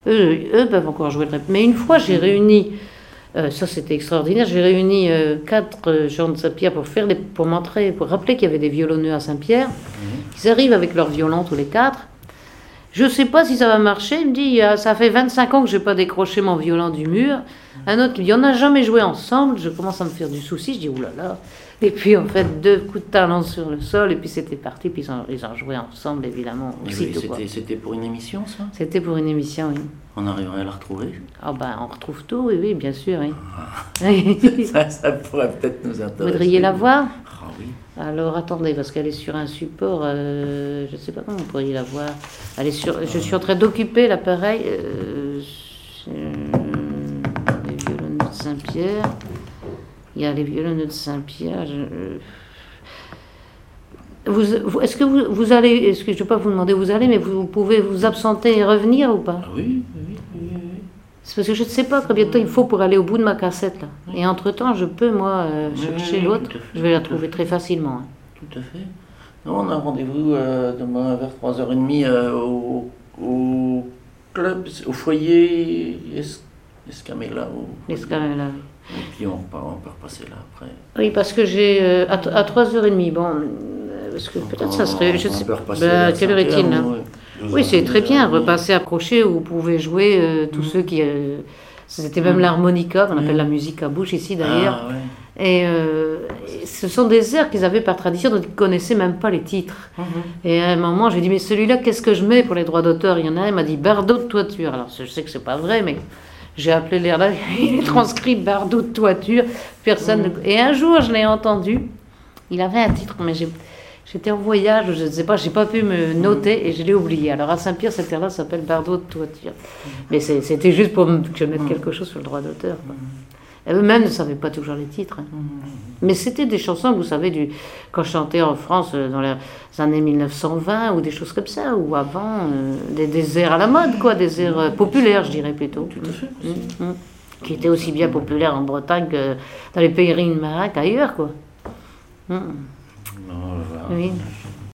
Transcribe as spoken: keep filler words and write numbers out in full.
eux, eux peuvent encore jouer le répétition. Mais une fois, j'ai réuni, euh, ça c'était extraordinaire, j'ai réuni euh, quatre euh, gens de Saint-Pierre pour, faire les, pour montrer, pour rappeler qu'il y avait des violonneux à Saint-Pierre. Mmh. Ils arrivent avec leurs violons tous les quatre. Je ne sais pas si ça va marcher. Il me dit, ça fait vingt-cinq ans que je n'ai pas décroché mon violon du mur. Un autre qui me dit, on n'a jamais joué ensemble. Je commence à me faire du souci. Je dis, oulala. Et puis, en fait, deux coups de talon sur le sol. Et puis, c'était parti. Puis, ils ont, ils ont joué ensemble, évidemment. Aussitôt, oui, c'était, c'était pour une émission, ça? C'était pour une émission, oui. On arriverait à la retrouver? Ah, ben, on retrouve tout, oui, oui, bien sûr. Oui. Ah. ça, ça pourrait peut-être nous intéresser. Vous voudriez la voir? Ah oui. Alors, attendez, parce qu'elle est sur un support, euh, je ne sais pas comment vous pourriez la voir. Elle est sur, je suis en train d'occuper l'appareil. Euh, les violonneux de Saint-Pierre. Il y a les violonneux de Saint-Pierre. Je, vous, vous, est-ce que vous, vous allez, est-ce que je ne vais pas vous demander où vous allez, mais vous, vous pouvez vous absenter et revenir ou pas? Ah oui, oui, oui, oui. C'est parce que je ne sais pas combien de temps il faut pour aller au bout de ma cassette, là. Et entre-temps, je peux, moi, euh, chercher oui, oui, l'autre. Je vais la trouver très facilement. Hein. Tout à fait. Non, on a rendez-vous euh, demain vers trois heures trente euh, au, au club, au foyer es, Escamella. Au Escamella, oui. Et puis on, part, on peut repasser là après. Oui, parce que j'ai euh, à, à trois heures trente, bon, parce que peut-être on, ça serait... Je sais pas, ben, quelle heure est-il là? Oui, c'est très bien, repasser accroché où vous pouvez jouer euh, tous mmh. ceux qui... Euh, c'était même mmh. l'harmonica, qu'on appelle mmh. la musique à bouche ici d'ailleurs. Ah, ouais. Et euh, ce sont des airs qu'ils avaient par tradition, dont ils ne connaissaient même pas les titres. Mmh. Et à un moment, j'ai dit, mais celui-là, qu'est-ce que je mets pour les droits d'auteur? Il y en a un, il m'a dit Bardot de toiture. Alors, je sais que c'est pas vrai, mais j'ai appelé l'air là, il est transcrit Bardot de toiture. Personne. Mmh. Ne... Et un jour, je l'ai entendu. Il avait un titre, mais j'ai... J'étais en voyage, je ne sais pas, je n'ai pas pu me noter et je l'ai oublié. Alors à Saint-Pierre, cette terre-là s'appelle Bardot de toiture. Mais c'est, c'était juste pour que je mette quelque chose sur le droit d'auteur. Et eux-mêmes ne savaient pas toujours les titres. Hein. Mais c'était des chansons, vous savez, du, quand je chantais en France dans les années mille neuf cent vingt ou des choses comme ça, ou avant, euh, des, des airs à la mode, quoi, des airs euh, populaires, je dirais plutôt. Tout à fait. Mmh, mmh. Qui étaient aussi bien populaires en Bretagne que dans les pays marins qu'ailleurs, quoi. Mmh. Non, voilà. Oui.